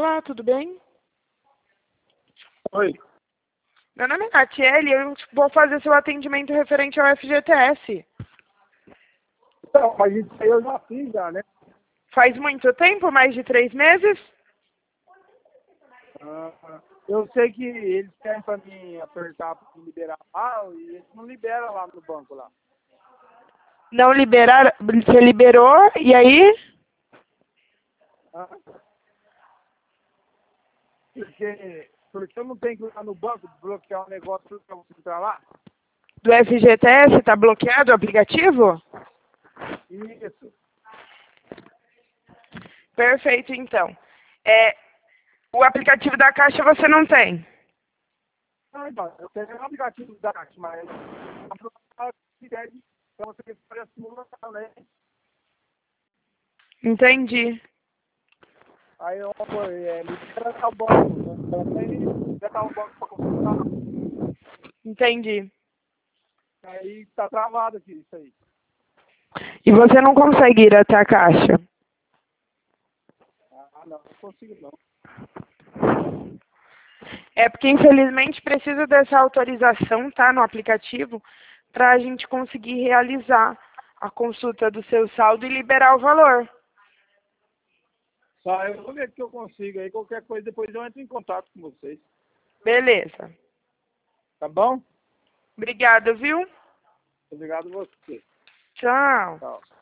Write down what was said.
Olá, tudo bem? Oi. Meu nome é Natiele, eu vou fazer seu atendimento referente ao FGTS. Então, mas isso aí eu já fiz já, né? Faz muito tempo, mais de 3 meses? Eu sei que eles querem pra mim apertar pra me liberar lá e eles não liberam lá no banco lá. Não liberaram, você liberou, e aí? Ah, porque eu não tenho que ir lá no banco bloquear o negócio pra você entrar lá. Do FGTS, está bloqueado o aplicativo? Isso. Perfeito, então. O aplicativo da Caixa você não tem? Então, eu tenho um aplicativo da Caixa, mas a pede pra você fazer a simulação, né? Entendi. Aí eu libera o banco, né? Liberar o banco pra consultar. Entendi. Aí tá travado aqui, isso aí. E você não consegue ir até a Caixa? Não consigo não. É porque, infelizmente, precisa dessa autorização, tá, no aplicativo, para a gente conseguir realizar a consulta do seu saldo e liberar o valor. Só eu vou ver o que eu consigo aí. Qualquer coisa, depois eu entro em contato com vocês. Beleza. Tá bom? Obrigada, viu? Obrigado a você. Tchau. Tchau.